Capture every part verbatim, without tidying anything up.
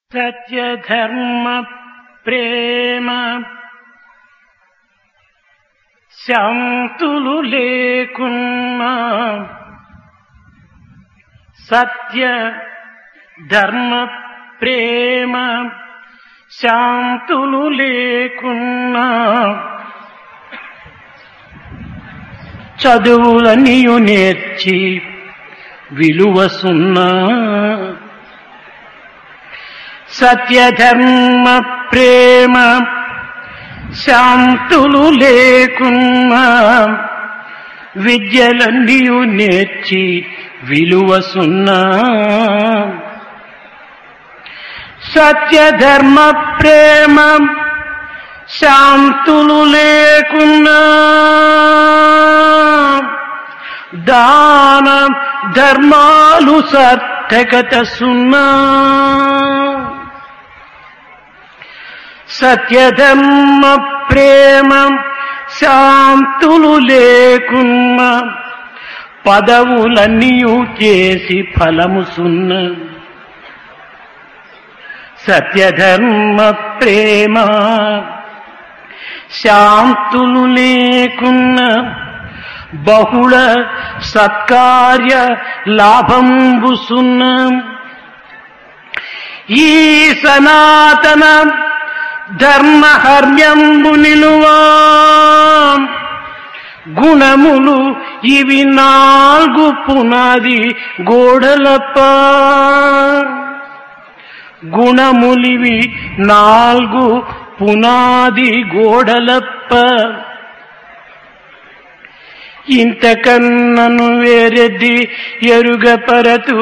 సత్య ధర్మ ప్రేమ శాంతులు లేకున్నా సత్య ధర్మ ప్రేమ శాంతులు లేకున్నా చదువులనియు నేర్చి విలువ సున్నా సత్య ధర్మ ప్రేమ శాంతులు లేకున్నా విద్యలనియు నేర్చి విలువ సున్నా సత్య ధర్మ ప్రేమ శాంతులు లేకున్నా దాన ధర్మాలు సార్థకత సున్నా సత్య ధర్మ ప్రేమ శాంతులు లేకున్నా పదవులన్నీయు చేసి ఫలము సున్నా సత్య ధర్మ ప్రేమ శాంతులు లేకున్నా బహుళ సత్కార్య లాభంబు సున్నా ఈ సనాతన ధర్మహర్యంబు నిలువా గుణములు ఇవి నాలుగు పునాది గోడలప్ప గుణములివి నాలుగు పునాది గోడలప్ప ఇంతకన్నను వేరెద్ది ఎరుగపరతు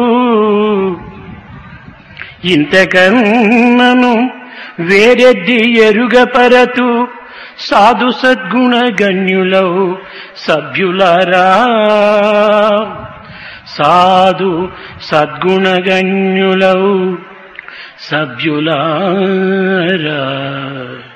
ఇంతకన్నను వేరెద్ది ఎరుగపరతు సాధు సద్గుణ గణ్యులౌ సభ్యులారా సాధు సద్గుణ గణ్యులౌ సభ్యులారా.